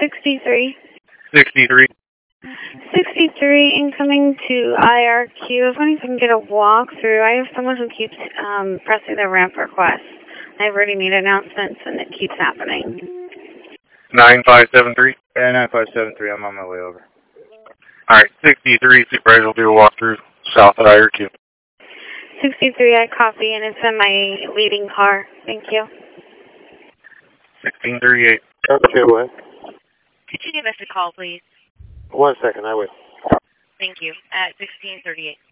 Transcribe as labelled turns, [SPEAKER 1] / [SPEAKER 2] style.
[SPEAKER 1] 63.
[SPEAKER 2] 63.
[SPEAKER 1] 63, incoming to IRQ. I was wondering if I can get a walkthrough. I have someone who keeps pressing the ramp request. I've already made announcements and it keeps happening.
[SPEAKER 2] 9573.
[SPEAKER 3] Yeah, 9573. I'm on my way over.
[SPEAKER 2] Alright, 63. Supervisor will do a walkthrough south at IRQ.
[SPEAKER 1] 63, I copy, and it's in my leading car. Thank you.
[SPEAKER 2] 1638.
[SPEAKER 3] Okay, what?
[SPEAKER 4] Could you give us a call, please?
[SPEAKER 3] 1 second, I will.
[SPEAKER 4] Thank you. At 1638.